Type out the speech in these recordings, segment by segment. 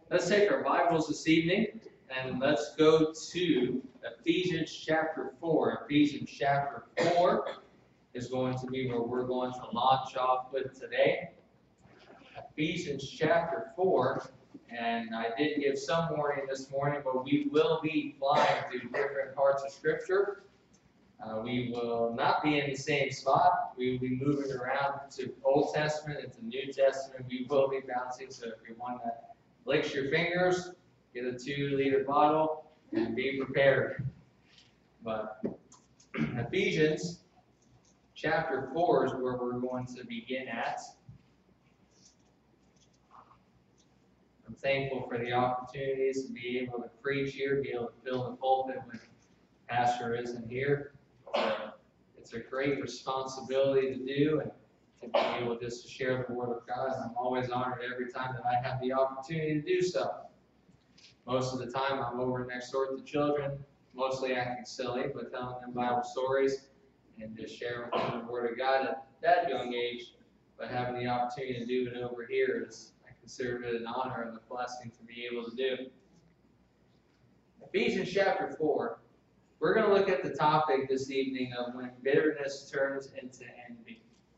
Let's take our Bibles this evening and let's go to Ephesians chapter 4. Ephesians chapter 4 is going to be where we're going to launch off with today. Ephesians chapter 4, and I did give some warning this morning, but we will be flying through different parts of Scripture. We will not be in the same spot. We will be moving around to Old Testament and to New Testament. We will be bouncing, so if you want to lick your fingers, get a 2-liter bottle, and be prepared. But Ephesians chapter 4 is where we're going to begin at. I'm thankful for the opportunities to be able to preach here, be able to fill the pulpit when Pastor isn't here. It's a great responsibility to do, and to be able just to share the Word of God. And I'm always honored every time that I have the opportunity to do so. Most of the time, I'm over next door to children, mostly acting silly, but telling them Bible stories and just sharing with them the Word of God at that young age. But having the opportunity to do it over here is, I consider it an honor and a blessing to be able to do. Ephesians chapter 4. We're going to look at the topic this evening of when bitterness turns into envy.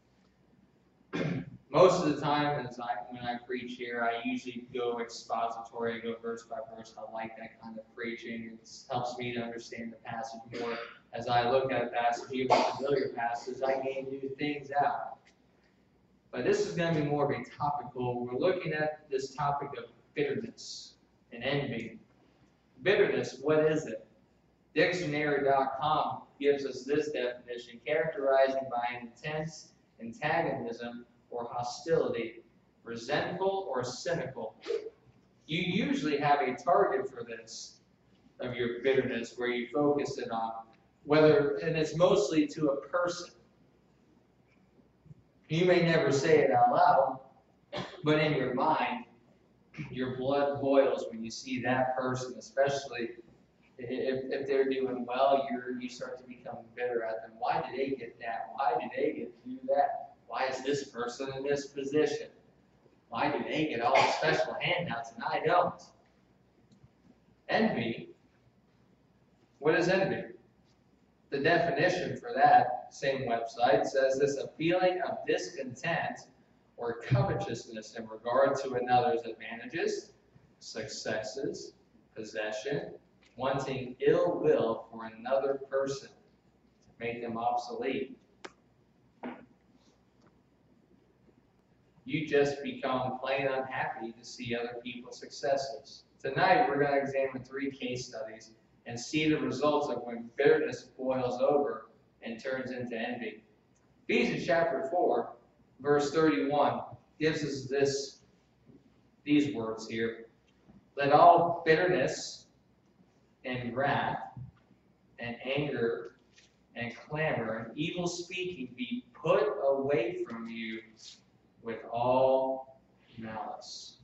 Most of the time, when I preach here, I usually go expository. I go verse by verse. I like that kind of preaching. It helps me to understand the passage more. As I look at a passage, even a familiar passage, I gain new things out. But this is going to be more of a topical. We're looking at this topic of bitterness and envy. Bitterness, what is it? Dictionary.com gives us this definition: characterizing by an intense antagonism or hostility, resentful or cynical. You usually have a target for this, of your bitterness, where you focus it on, and it's mostly to a person. You may never say it out loud, but in your mind, your blood boils when you see that person, especially if they're doing well. You start to become bitter at them. Why did they get that? Why did they get to do that? Why is this person in this position? Why do they get all the special handouts and I don't? Envy. What is envy? The definition for that same website says this: a feeling of discontent or covetousness in regard to another's advantages, successes, possession, wanting ill will for another person to make them obsolete. You just become plain unhappy to see other people's successes. Tonight, we're going to examine 3 case studies and see the results of when bitterness boils over and turns into envy. Ephesians chapter 4, verse 31 gives us these words here: let all bitterness and wrath and anger and clamor and evil speaking be put away from you with all malice.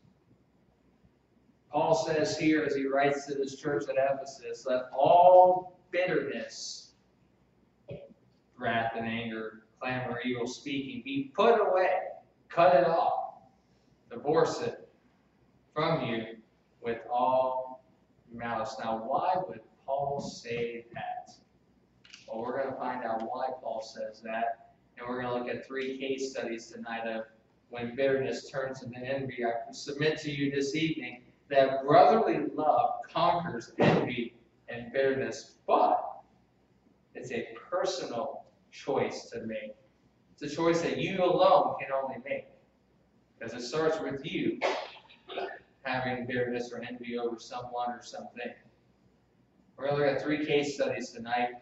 Paul says here, as he writes to this church at Ephesus, let all bitterness, wrath and anger, clamor, evil speaking be put away. Cut it off. Divorce it from you with all malice. Now, why would Paul say that? Well, we're going to find out why Paul says that, and we're going to look at 3 case studies tonight of when bitterness turns into envy. I submit to you this evening that brotherly love conquers envy and bitterness, but it's a personal choice to make. It's a choice that you alone can only make, because it starts with you having bitterness or envy over someone or something. We're going to look at 3 case studies tonight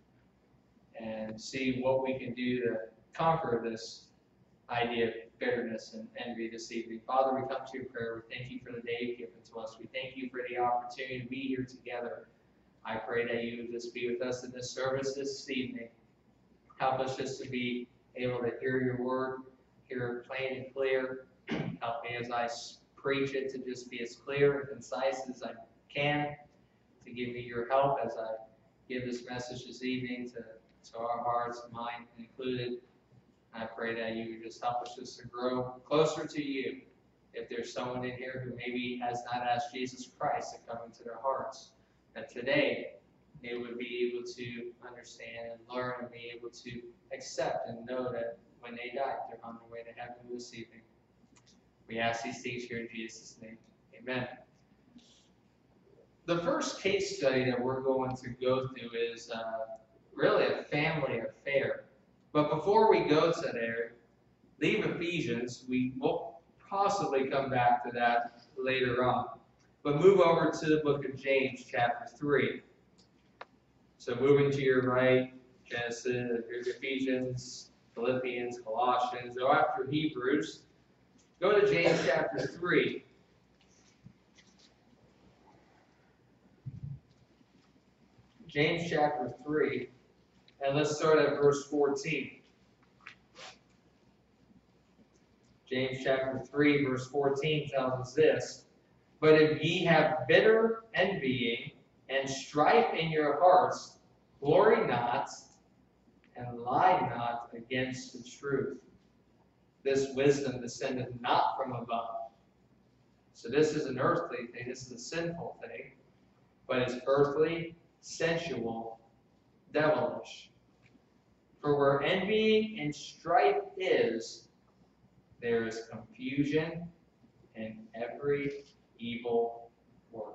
and see what we can do to conquer this idea of bitterness and envy this evening. Father, we come to you in prayer. We thank you for the day you've given to us. We thank you for the opportunity to be here together. I pray that you would just be with us in this service this evening. Help us just to be able to hear your word, hear it plain and clear. Help me as I preach it to just be as clear and concise as I can, to give me your help as I give this message this evening to our hearts, mine included. I pray that you would just help us just to grow closer to you if there's someone in here who maybe has not asked Jesus Christ to come into their hearts, that today they would be able to understand and learn and be able to accept and know that when they die, they're on their way to heaven this evening. We ask these things here in Jesus' name. Amen. The first case study that we're going to go through is really a family affair. But before we go to there, leave Ephesians. We will possibly come back to that later on. But move over to the book of James, chapter 3. So moving to your right, Genesis, Ephesians, Philippians, Colossians, go after Hebrews. Go to James chapter 3. James chapter 3, and let's start at verse 14. James chapter 3, verse 14 tells us this: "But if ye have bitter envying and strife in your hearts, glory not and lie not against the truth. This wisdom descendeth not from above." So this is an earthly thing, this is a sinful thing, but it's earthly, sensual, devilish. For where envy and strife is, there is confusion and every evil work.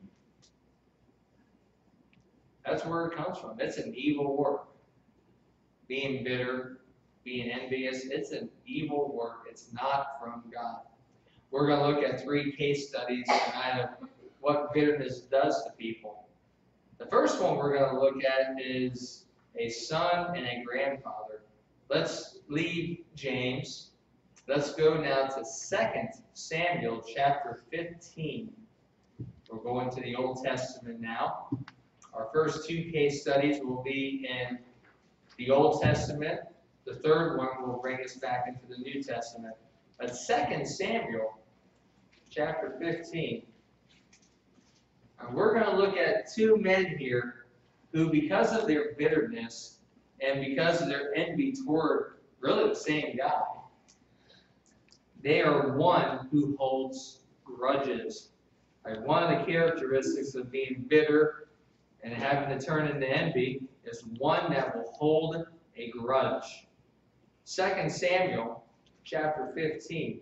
That's where it comes from. It's an evil work. Being bitter, being envious, it's an evil work. It's not from God. We're going to look at 3 case studies tonight of what bitterness does to people. The first one we're going to look at is a son and a grandfather. Let's leave James. Let's go now to 2 Samuel chapter 15. We're going to the Old Testament now. Our first 2 case studies will be in the Old Testament. The third one will bring us back into the New Testament. But 2 Samuel chapter 15. And we're going to look at 2 men here who, because of their bitterness and because of their envy toward really the same guy, they are one who holds grudges. Like, one of the characteristics of being bitter and having to turn into envy is one that will hold a grudge. 2 Samuel chapter 15.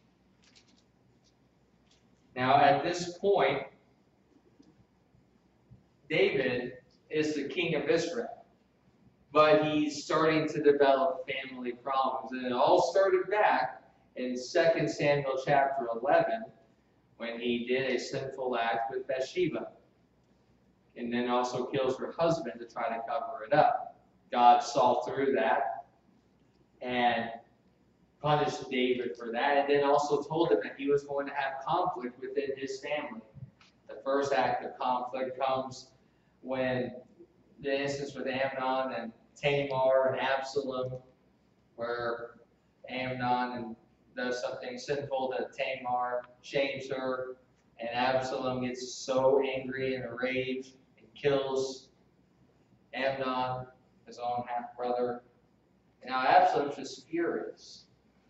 Now, at this point, David is the king of Israel, but he's starting to develop family problems. And it all started back in 2 Samuel chapter 11 when he did a sinful act with Bathsheba, and then also kills her husband to try to cover it up. God saw through that and punished David for that, and then also told him that he was going to have conflict within his family. The first act of conflict comes when the instance with Amnon and Tamar and Absalom, where Amnon does something sinful to Tamar, shames her, and Absalom gets so angry and enraged and kills Amnon, his own half-brother. Now Absalom's just furious.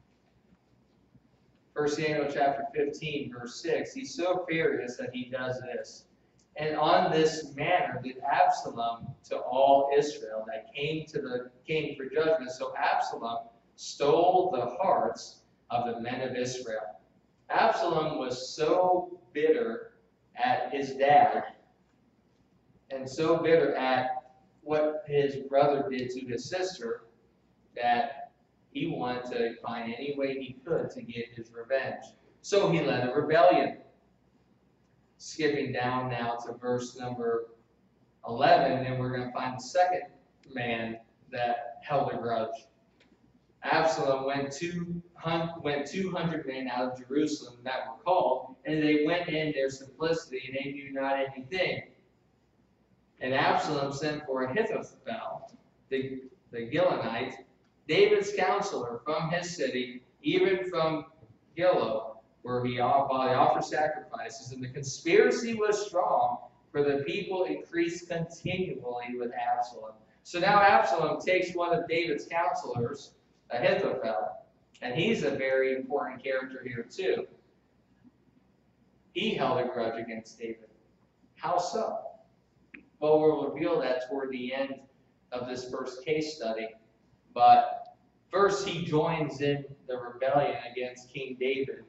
1 Samuel chapter 15, verse 6, he's so furious that he does this. "And on this manner did Absalom to all Israel that came to the king for judgment. So Absalom stole the hearts of the men of Israel." Absalom was so bitter at his dad and so bitter at what his brother did to his sister that he wanted to find any way he could to get his revenge. So he led a rebellion. Skipping down now to verse number 11, and we're going to find the second man that held a grudge. Absalom went 200 men out of Jerusalem that were called, and they went in their simplicity, and they knew not anything. And Absalom sent for Ahithophel, the Gilonite, David's counselor, from his city, even from Gilo, where he offered sacrifices. And the conspiracy was strong, for the people increased continually with Absalom. So now Absalom takes one of David's counselors, Ahithophel, and he's a very important character here too. he held a grudge against David. How so? Well, we'll reveal that toward the end of this first case study. But first, he joins in the rebellion against King David.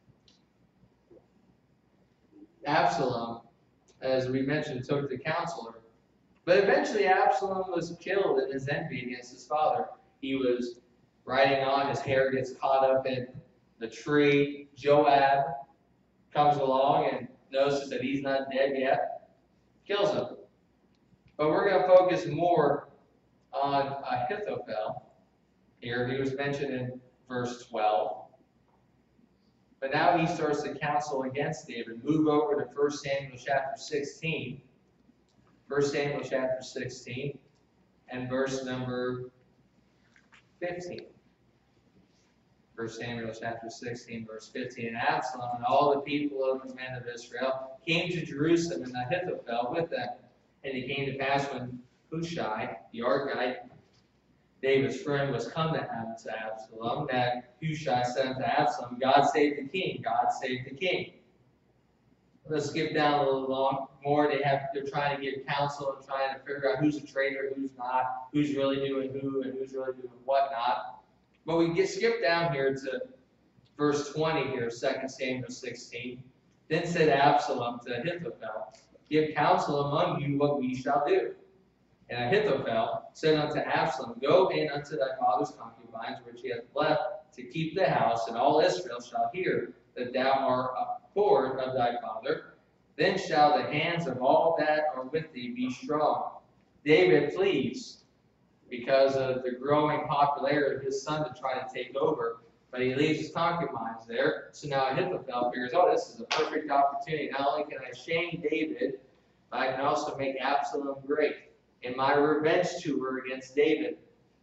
Absalom, as we mentioned, took the counselor. But eventually Absalom was killed in his envy against his father. He was riding on, his hair gets caught up in the tree. Joab comes along and notices that he's not dead yet, kills him. But we're going to focus more on Ahithophel here. He was mentioned in verse 12. But now he starts to counsel against David. Move over to 1 Samuel chapter 16. 1 Samuel chapter 16 and verse number 15. 1 Samuel chapter 16, verse 15. And Absalom and all the people of the men of Israel came to Jerusalem, and Ahithophel with them. And it came to pass when Hushai, the Archite, David's friend, was come to Absalom, that Hushai said unto Absalom, God save the king, God save the king. Let's skip down a little long more. They're trying to give counsel and trying to figure out who's a traitor, who's not, who's really doing who, and who's really doing what not. But we skip down here to verse 20 here, 2 Samuel 16. Then said Absalom to Ahithophel, give counsel among you what we shall do. And Ahithophel said unto Absalom, go in unto thy father's concubines, which he hath left to keep the house, and all Israel shall hear that thou art abhorred of thy father. Then shall the hands of all that are with thee be strong. David flees because of the growing popularity of his son to try to take over, but he leaves his concubines there. So now Ahithophel figures, oh, this is a perfect opportunity. Not only can I shame David, but I can also make Absalom great in my revenge tour against David,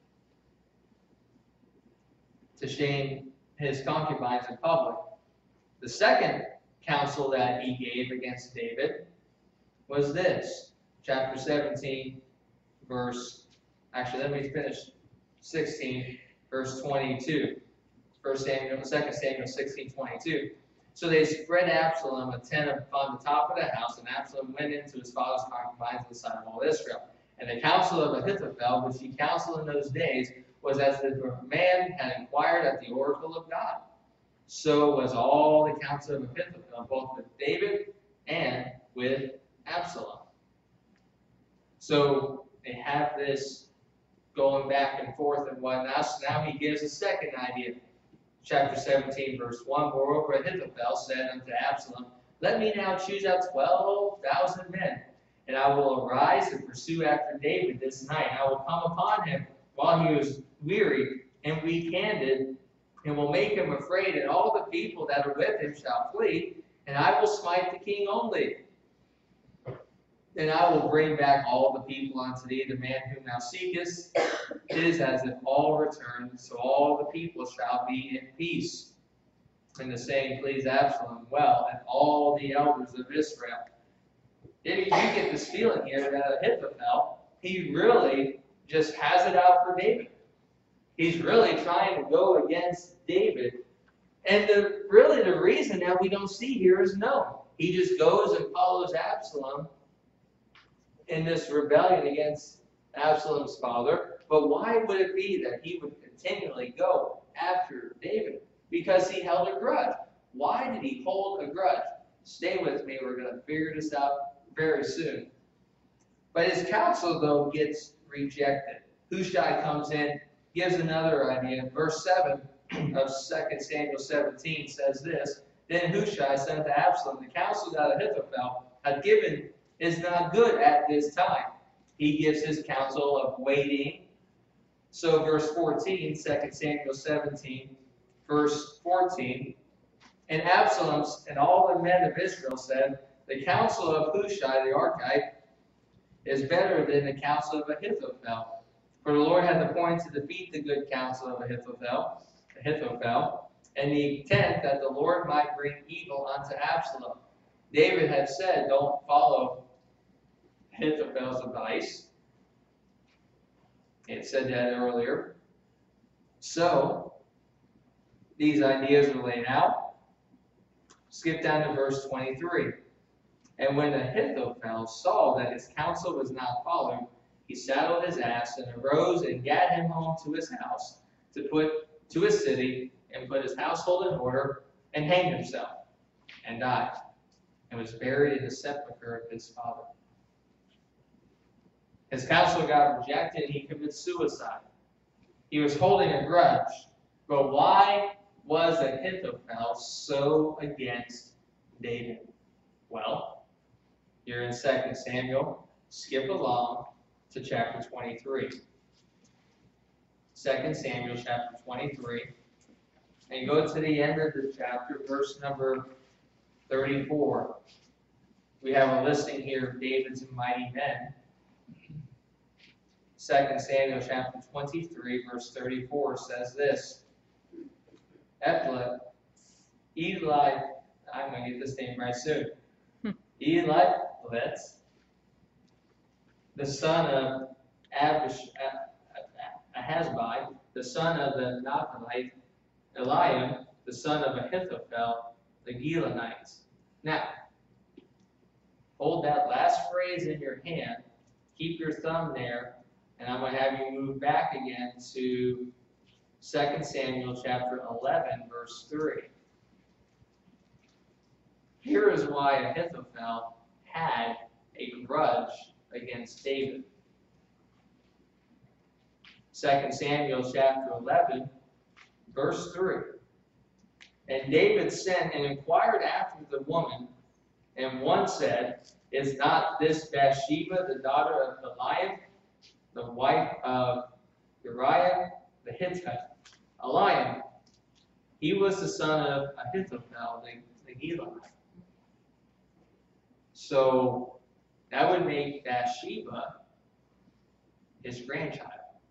to shame his concubines in public. The second counsel that he gave against David was this. Chapter 17, let me finish 16, verse 22. 2 Samuel 16, 22. So they spread Absalom a tent upon the top of the house, and Absalom went into his father's concubines in the sight of all Israel. And the counsel of Ahithophel, which he counseled in those days, was as if a man had inquired at the oracle of God. So was all the counsel of Ahithophel, both with David and with Absalom. So they have this going back and forth and whatnot. So now he gives a second idea. Chapter 17, verse 1, moreover Ahithophel said unto Absalom, let me now choose out 12,000 men, and I will arise and pursue after David this night. I will come upon him while he was weary and weak-handed, and will make him afraid, and all the people that are with him shall flee, and I will smite the king only. And I will bring back all the people unto thee. The man whom thou seekest is as if all returned, so all the people shall be in peace. And the saying pleased Absalom well, and all the elders of Israel. You get this feeling here that Ahithophel, he really just has it out for David. He's really trying to go against David. And the reason that we don't see here is no. He just goes and follows Absalom in this rebellion against Absalom's father. But why would it be that he would continually go after David? Because he held a grudge. Why did he hold a grudge? Stay with me. We're going to figure this out very soon. But his counsel, though, gets rejected. Hushai comes in, gives another idea. Verse 7 of 2 Samuel 17 says this, Then Hushai said unto Absalom, The counsel that Ahithophel had given is not good at this time. He gives his counsel of waiting. So verse 14, 2 Samuel 17, verse 14, And Absalom and all the men of Israel said, The counsel of Hushai the Archite is better than the counsel of Ahithophel. For the Lord hath appointed to defeat the good counsel of Ahithophel, and the intent that the Lord might bring evil unto Absalom. David had said, don't follow Ahithophel's advice. It said that earlier. So, these ideas are laid out. Skip down to verse 23. And when Ahithophel saw that his counsel was not followed, he saddled his ass and arose and gat him home to his house, to his city, and put his household in order, and hanged himself, and died, and was buried in the sepulchre of his father. His counsel got rejected, and he committed suicide. He was holding a grudge. But why was Ahithophel so against David? Well, you're in 2 Samuel. Skip along to chapter 23. 2 Samuel chapter 23. And go to the end of the chapter, verse number 34. We have a listing here of David's mighty men. 2 Samuel chapter 23, verse 34 says this. Eli, I'm going to get this name right soon. Eliphalet, the son of Ahasbai, the son of the Naphthalite, Eliam, the son of Ahithophel, the Gilonite. Now, hold that last phrase in your hand, keep your thumb there, and I'm going to have you move back again to 2 Samuel chapter 11, verse 3. Here is why Ahithophel had a grudge against David. 2 Samuel chapter 11, verse 3. And David sent and inquired after the woman, and one said, Is not this Bathsheba, the daughter of Eliam, the wife of Uriah the Hittite? Eliam, he was the son of Ahithophel, the Gilonite. So that would make Bathsheba his grandchild.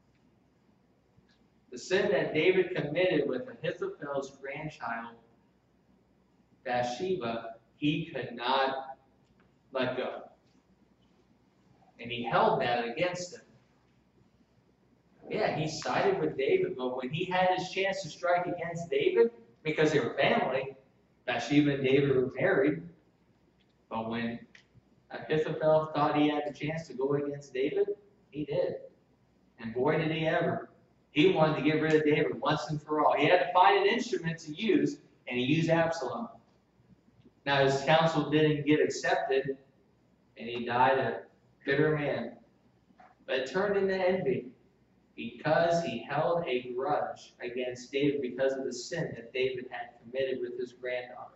The sin that David committed with Ahithophel's grandchild, Bathsheba, he could not let go. And he held that against him. Yeah, he sided with David, but when he had his chance to strike against David, because they were family, Bathsheba and David were married, but when Ahithophel thought he had the chance to go against David, he did. And boy, did he ever. He wanted to get rid of David once and for all. He had to find an instrument to use, and he used Absalom. Now, his counsel didn't get accepted, and he died a bitter man. But it turned into envy because he held a grudge against David because of the sin that David had committed with his granddaughter.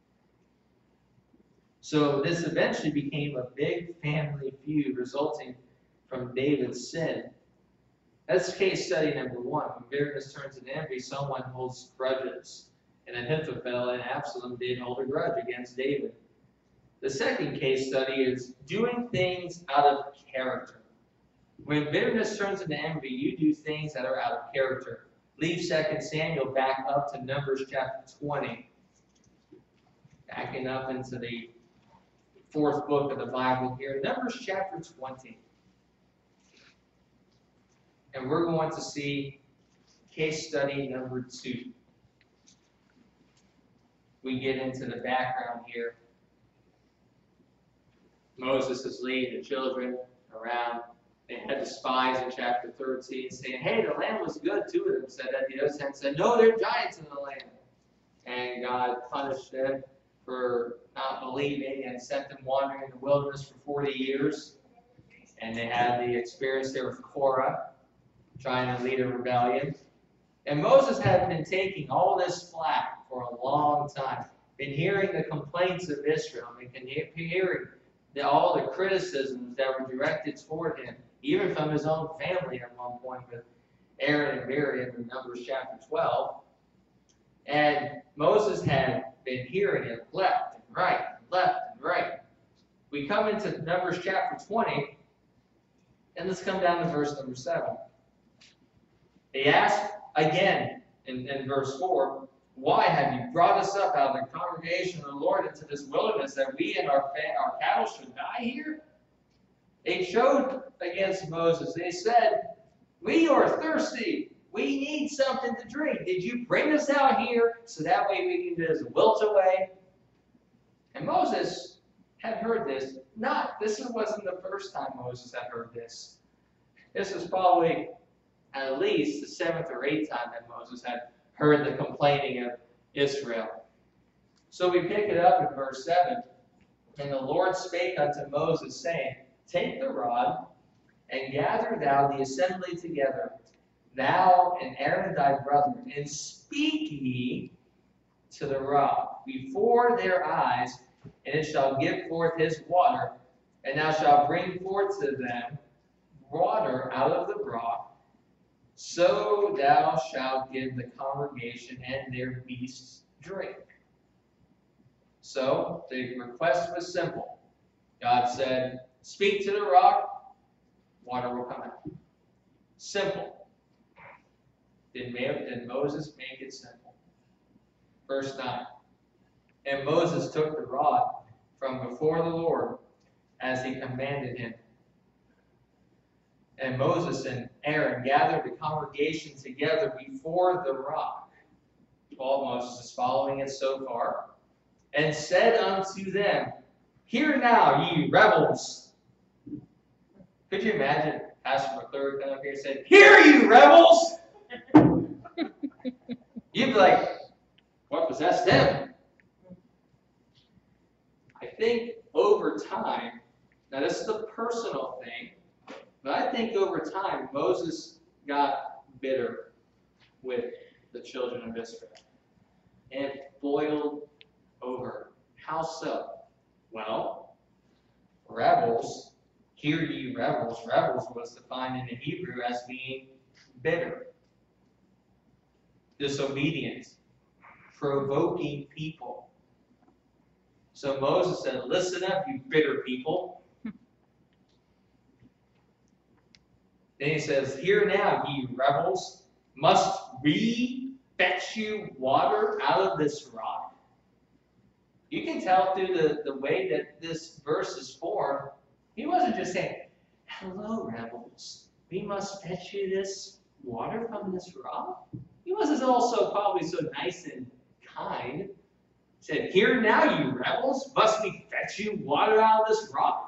So this eventually became a big family feud resulting from David's sin. That's case study number one. When bitterness turns into envy, someone holds grudges. And Ahithophel and Absalom did hold a grudge against David. The second case study is doing things out of character. When bitterness turns into envy, you do things that are out of character. Leave 2 Samuel back up to Numbers chapter 20. Backing up into the fourth book of the Bible here, Numbers chapter 20. And we're going to see case study number 2. We get into the background here. Moses is leading the children around. They had the spies in chapter 13 saying, hey, the land was good. 2 of them said that. The other 10 said, no, there are giants in the land. And God punished them for not believing and sent them wandering in the wilderness for 40 years. And they had the experience there with Korah, trying to lead a rebellion. And Moses had been taking all this flack for a long time, been hearing the complaints of Israel, and hearing all the criticisms that were directed toward him, even from his own family at one point with Aaron and Miriam in Numbers chapter 12. And Moses had been hearing it left and right, left and right. We come into Numbers chapter 20, and let's come down to verse number 7. He asked again in verse 4, why have you brought us up out of the congregation of the Lord into this wilderness that we and our cattle should die here? They showed against Moses. They said, we are thirsty. We need something to drink. Did you bring us out here so that way we can just wilt away? And Moses had heard this. This wasn't the first time Moses had heard this. This was probably at least the 7th or 8th time that Moses had heard the complaining of Israel. So we pick it up in verse 7. And the Lord spake unto Moses, saying, Take the rod, and gather thou the assembly together, thou and Aaron thy brother, and speak ye to the rock before their eyes, and it shall give forth his water, and thou shalt bring forth to them water out of the rock, so thou shalt give the congregation and their beasts drink. So the request was simple. God said, Speak to the rock, water will come out. Simple. Did Moses make it simple? Verse 9. And Moses took the rod from before the Lord, as he commanded him. And Moses and Aaron gathered the congregation together before the rock. Well, Moses is following it so far. And said unto them, Hear now, ye rebels. Could you imagine Pastor McClure coming up here and saying, Hear you rebels! You'd be like, what possessed him? I think over time, now this is a personal thing, but I think over time Moses got bitter with the children of Israel. And boiled over. How so? Well, rebels, hear ye rebels. Rebels was defined in the Hebrew as being bitter, disobedient, provoking people. So Moses said, Listen up, you bitter people. Then he says, Hear now, ye rebels, must we fetch you water out of this rock? You can tell through the way that this verse is formed, he wasn't just saying, Hello, rebels, we must fetch you this water from this rock. He wasn't also probably so nice and kind. He said, Hear now, you rebels, must we fetch you water out of this rock?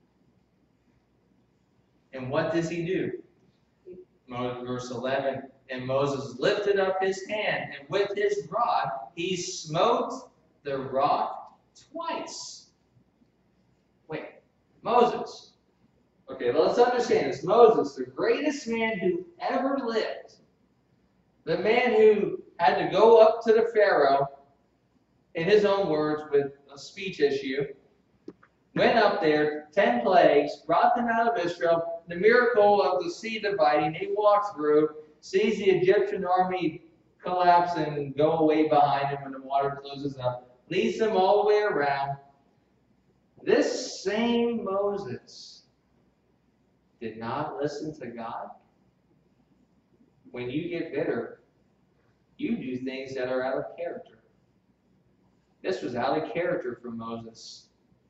And what does he do? Verse 11, And Moses lifted up his hand, and with his rod he smote the rock twice. Wait, Moses. Okay, let's understand this. Moses, the greatest man who ever lived, the man who had to go up to the Pharaoh, in his own words, with a speech issue, went up there, 10 plagues, brought them out of Israel, the miracle of the sea dividing, they walked through, sees the Egyptian army collapse and go away behind him when the water closes up, leads them all the way around. This same Moses did not listen to God. When you get bitter, you do things that are out of character. This was out of character for Moses.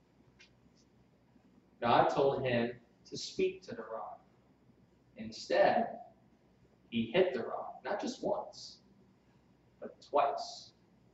God told him to speak to the rock. Instead, he hit the rock, not just once, but twice.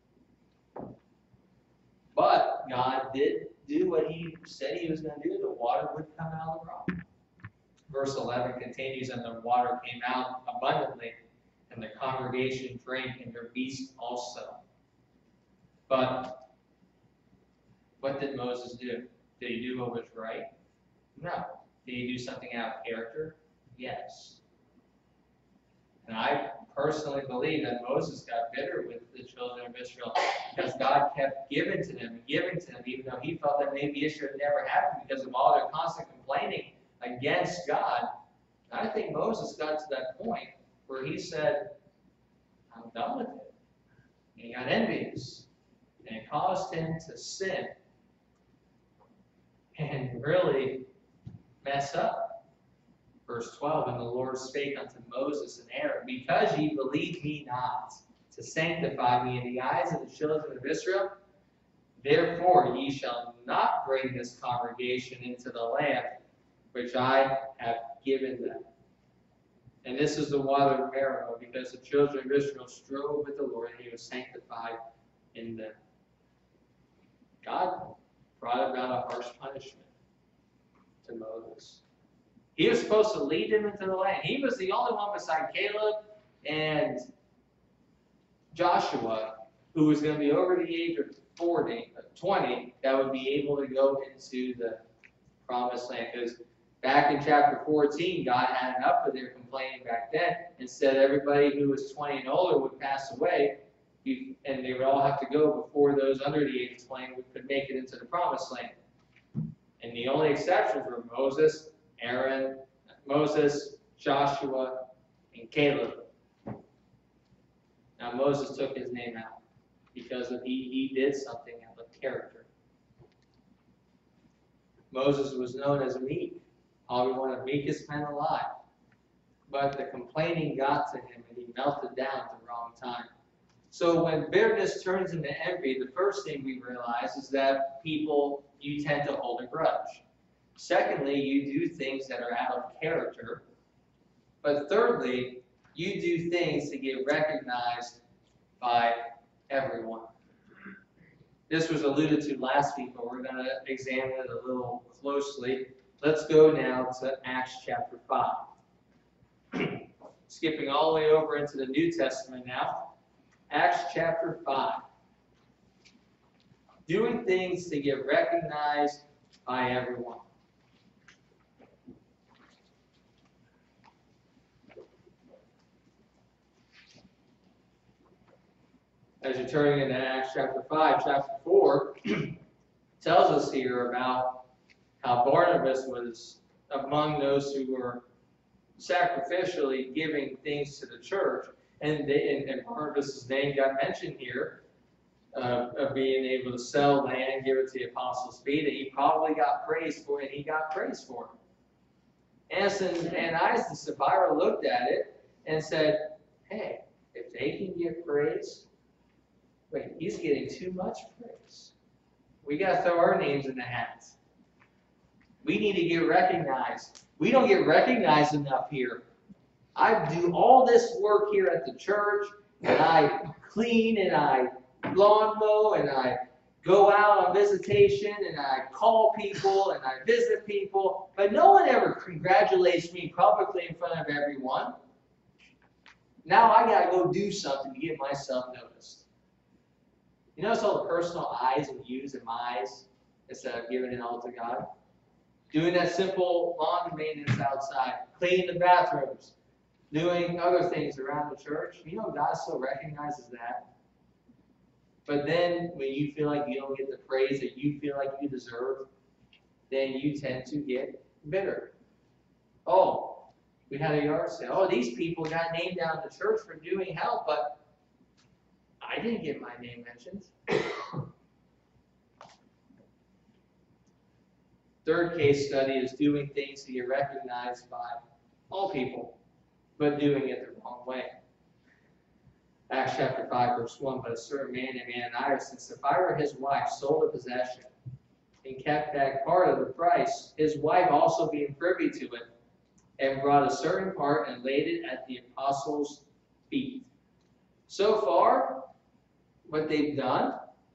But God did do what he said he was going to do. The water would come out of the rock. Verse 11 continues, And the water came out abundantly, and the congregation drank, and their beasts also. But what did Moses do? Did he do what was right? No. Did he do something out of character? Yes. And I personally believe that Moses got bitter with the children of Israel because God kept giving to them, even though he felt that maybe it should have never happened because of all their constant complaining against God. And I think Moses got to that point where he said, I'm done with it. And he got envious. And it caused him to sin and really mess up. Verse 12, And the Lord spake unto Moses and Aaron, Because ye believed me not, to sanctify me in the eyes of the children of Israel, therefore ye shall not bring this congregation into the land which I have given them. And this is the water of Meribah, because the children of Israel strove with the Lord, and he was sanctified in them. God brought about a harsh punishment to Moses. He was supposed to lead them into the land. He was the only one beside Caleb and Joshua who was going to be over the age of 20 that would be able to go into the promised land. Because back in chapter 14, God had enough of their complaining back then, and said everybody who was 20 and older would pass away, and they would all have to go before those under the age of 20 could make it into the promised land. And the only exceptions were Moses, Joshua, and Caleb. Now Moses took his name out because he did something out of character. Moses was known as meek, probably one of the meekest men alive. But the complaining got to him and he melted down at the wrong time. So when bitterness turns into envy, the first thing we realize is that you tend to hold a grudge. Secondly, you do things that are out of character. But thirdly, you do things to get recognized by everyone. This was alluded to last week, but we're going to examine it a little closely. Let's go now to Acts chapter 5. Skipping all the way over into the New Testament now. Acts chapter 5. Doing things to get recognized by everyone. As you're turning into Acts chapter 5, chapter 4 tells us here about how Barnabas was among those who were sacrificially giving things to the church. And Barnabas' name got mentioned here of being able to sell land, give it to the apostles' feet, and he probably got praised for it, and he got praised for it. Ananias and Sapphira looked at it and said, hey, if they can get praise, wait, he's getting too much praise. We got to throw our names in the hat. We need to get recognized. We don't get recognized enough here. I do all this work here at the church, and I clean, and I lawn mow, and I go out on visitation, and I call people, and I visit people, but no one ever congratulates me publicly in front of everyone. Now I got to go do something to get myself noticed. You notice all the personal I's and U's and my's instead of giving it all to God? Doing that simple lawn maintenance outside, cleaning the bathrooms, doing other things around the church. You know, God still recognizes that. But then when you feel like you don't get the praise that you feel like you deserve, then you tend to get bitter. Oh, we had a yard sale. Oh, these people got named down in the church for doing help, but I didn't get my name mentioned. Third case study is doing things to get recognized by all people, but doing it the wrong way. Acts chapter 5, verse 1, but a certain man named Ananias and Sapphira, his wife, sold a possession and kept back part of the price, his wife also being privy to it, and brought a certain part and laid it at the apostles' feet. So far, what they've done,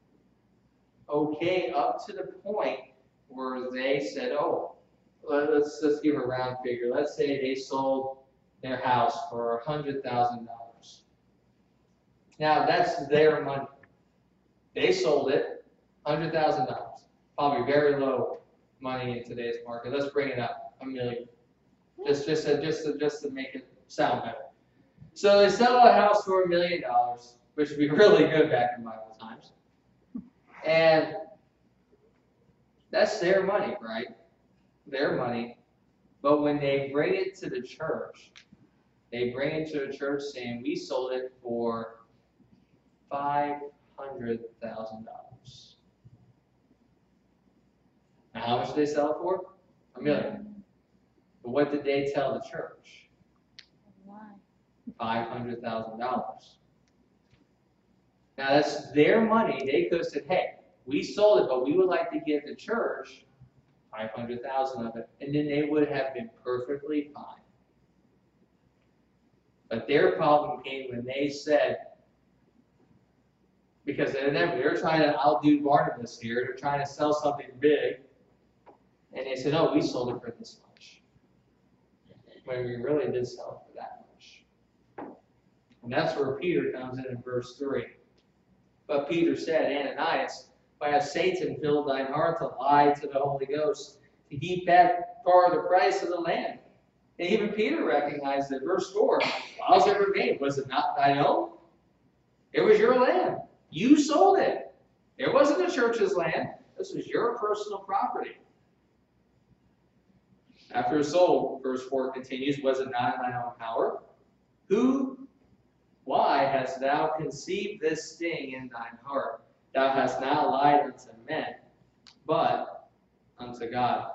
okay, up to the point where they said, oh, let's give a round figure. Let's say they sold their house for $100,000. Now, that's their money. They sold it, $100,000. Probably very low money in today's market. Let's bring it up, $1 million. Just to make it sound better. So they sell a house for $1 million, which would be really good back in Bible times. And that's their money, right? Their money. But when they bring it to the church, they bring it to the church saying, we sold it for $500,000. Now, how much did they sell it for? $1 million. But what did they tell the church? $500,000. Now, that's their money. They could have said, hey, we sold it, but we would like to give the church $500,000 of it, and then they would have been perfectly fine. But their problem came when they said, Because they're trying to outdo Barnabas here. They're trying to sell something big. And they said, oh, we sold it for this much. When we really did sell it for that much. And that's where Peter comes in verse 3. But Peter said, Ananias, why has Satan filled thine heart to lie to the Holy Ghost, to keep back part of the price of the land? And even Peter recognized it. Verse 4, whiles it remained, was it not thine own? It was your land. You sold it. It wasn't the church's land. This was your personal property. After it was sold, verse 4 continues, was it not in thine own power? Why hast thou conceived this thing in thine heart? Thou hast not lied unto men, but unto God.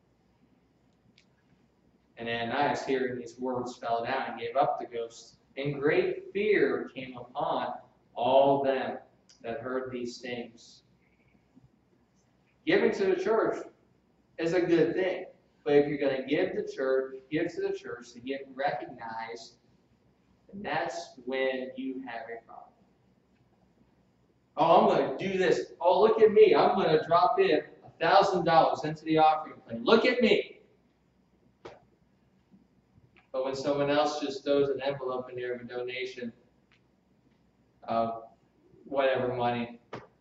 And Ananias, hearing these words, fell down and gave up the ghost. And great fear came upon all them that heard these things. Giving to the church is a good thing. But if you're going to give to the church to get recognized, then that's when you have a problem. Oh, I'm going to do this. Oh, look at me. I'm going to drop in $1,000 into the offering plate. Look at me. But when someone else just throws an envelope in there of a donation of whatever money,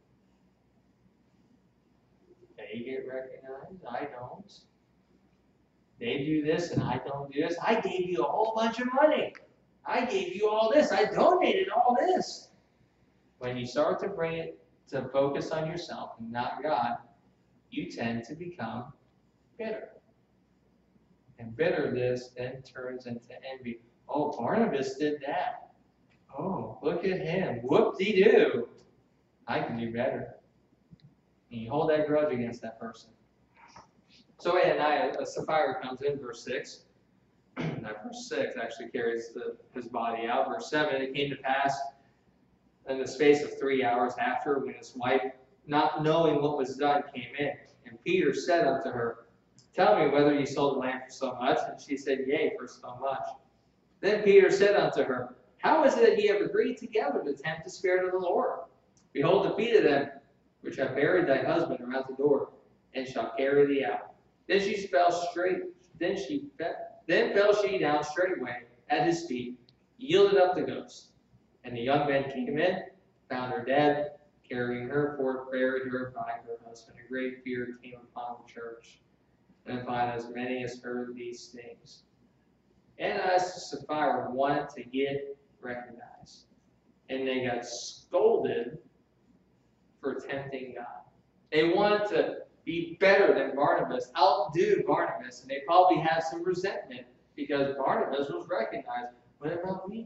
they get recognized. I don't. They do this and I don't do this. I gave you a whole bunch of money. I gave you all this. I donated all this. When you start to bring it to focus on yourself and not God, you tend to become bitter. And bitterness then turns into envy. Oh, Barnabas did that. Oh, look at him. Whoop-de-doo. I can do better. And you hold that grudge against that person. So Ananias, Sapphira comes in, verse 6. That verse 6 actually carries his body out. Verse 7, it came to pass in the space of 3 hours after, when his wife, not knowing what was done, came in. And Peter said unto her, tell me whether you sold the land for so much. And she said, yea, for so much. Then Peter said unto her, how is it that ye have agreed together to tempt the Spirit of the Lord? Behold, the feet of them which have buried thy husband are at the door, and shall carry thee out. Then fell she down straightway at his feet, yielded up the ghost. And the young men came in, found her dead, carrying her forth, buried her by her husband. A great fear came upon the church, and upon as many as heard these things. Ananias and Sapphira wanted to get recognized, and they got scolded for tempting God. They wanted to be better than Barnabas, outdo Barnabas, and they probably had some resentment because Barnabas was recognized. What about me?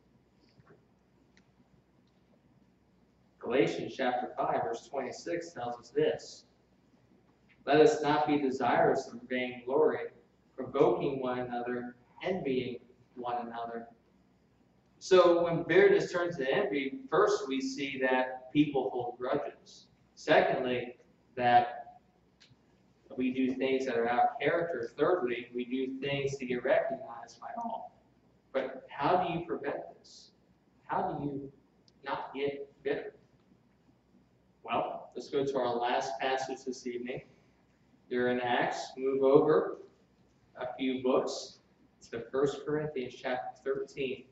Galatians chapter 5, verse 26 tells us this. Let us not be desirous of vainglory, provoking one another, envying one another. So when bitterness turns to envy, first we see that people hold grudges. Secondly, that we do things that are out of character. Thirdly, we do things to get recognized by all. But how do you prevent this? How do you not get bitter? Well, let's go to our last passage this evening. You're in Acts. Move over a few books to 1 Corinthians chapter 13.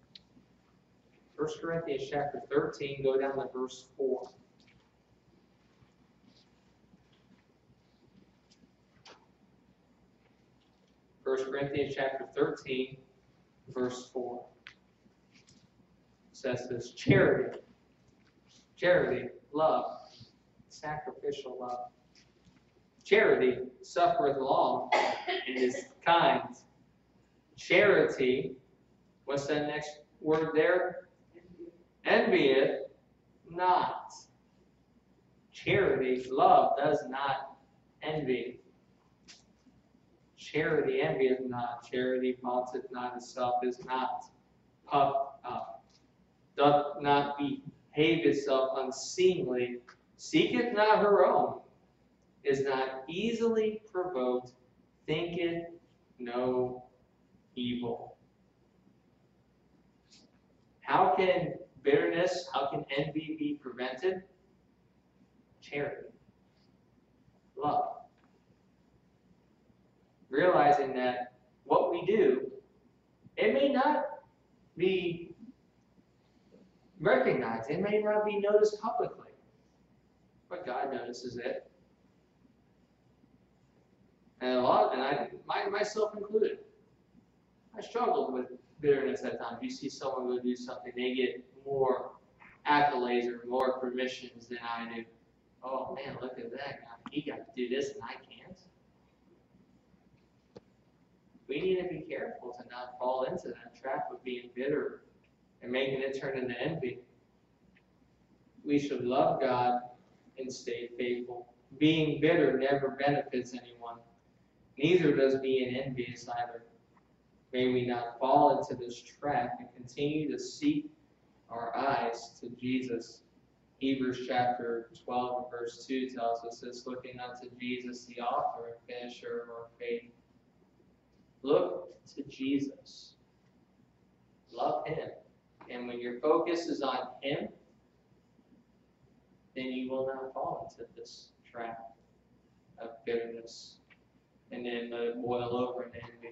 1 Corinthians chapter 13, go down to verse 4. 1 Corinthians chapter 13, verse 4. It says this, charity, love, sacrificial love. Charity suffereth long and is kind. Charity, what's that next word there? Envieth not. Charity, love, does not envy. Charity envieth not. Charity vaunteth not itself, is not puffed up, doth not behave itself unseemly, seeketh not her own, is not easily provoked, thinketh no evil. How can bitterness, how can envy be prevented? Charity. Love. Realizing that what we do, it may not be recognized, it may not be noticed publicly, but God notices it. And myself included, I struggled with bitterness at times. You see someone go do something, they get more accolades or more permissions than I do. Oh man, look at that guy. He got to do this and I can't. We need to be careful to not fall into that trap of being bitter and making it turn into envy. We should love God and stay faithful. Being bitter never benefits anyone. Neither does being envious either. May we not fall into this trap and continue to seek our eyes to Jesus. Hebrews chapter 12 and verse 2 tells us this, looking unto Jesus, the author and finisher of our faith. Look to Jesus. Love Him. And when your focus is on Him, then you will not fall into this trap of bitterness and then let it boil over into envy.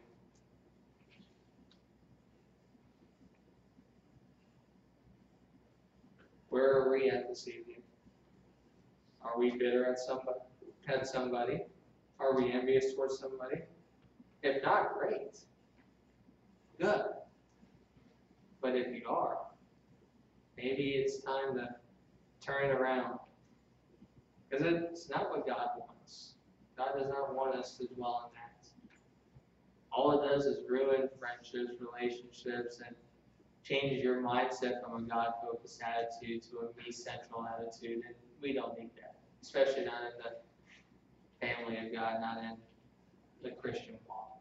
Where are we at this evening? Are we bitter at somebody? Are we envious towards somebody? If not, great. Good. But if you are, maybe it's time to turn it around. Because it's not what God wants. God does not want us to dwell in that. All it does is ruin friendships, relationships, and changes your mindset from a God-focused attitude to a me-central attitude. And we don't need that. Especially not in the family of God, not in the Christian walk.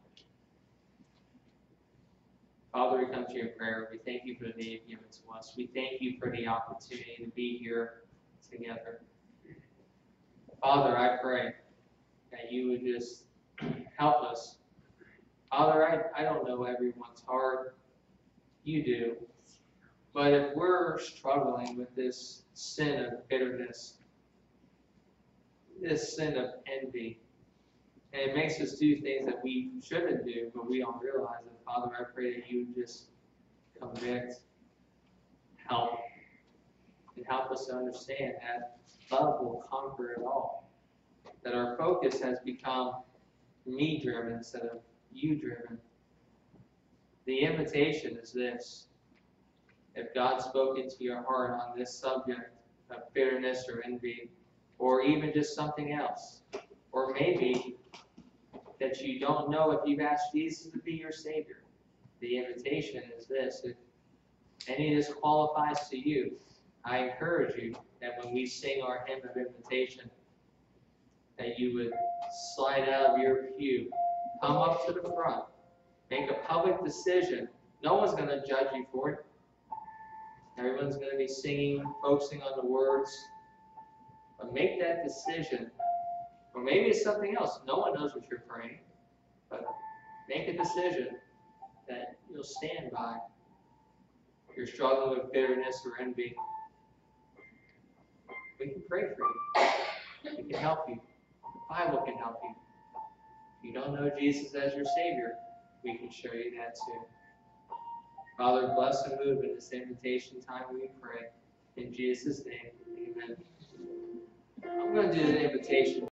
Father, we come to you in prayer. We thank you for the day you've given to us. We thank you for the opportunity to be here together. Father, I pray that you would just help us. Father, I don't know everyone's heart. You do. But if we're struggling with this sin of bitterness, this sin of envy, and it makes us do things that we shouldn't do, but we don't realize it. Father, I pray that you would just convict, help, and help us to understand that love will conquer it all. That our focus has become me-driven instead of you-driven. The invitation is this. If God spoke into your heart on this subject of bitterness or envy, or even just something else, or maybe that you don't know if you've asked Jesus to be your Savior, the invitation is this. If any of this qualifies to you, I encourage you that when we sing our hymn of invitation, that you would slide out of your pew, come up to the front, make a public decision. No one's going to judge you for it. Everyone's going to be singing, focusing on the words. But make that decision. Or maybe it's something else. No one knows what you're praying. But make a decision that you'll stand by. If you're struggling with bitterness or envy, we can pray for you. We can help you. The Bible can help you. If you don't know Jesus as your Savior, we can show you that too. Father, bless and move in this invitation time, we pray. In Jesus' name, amen. I'm going to do the invitation.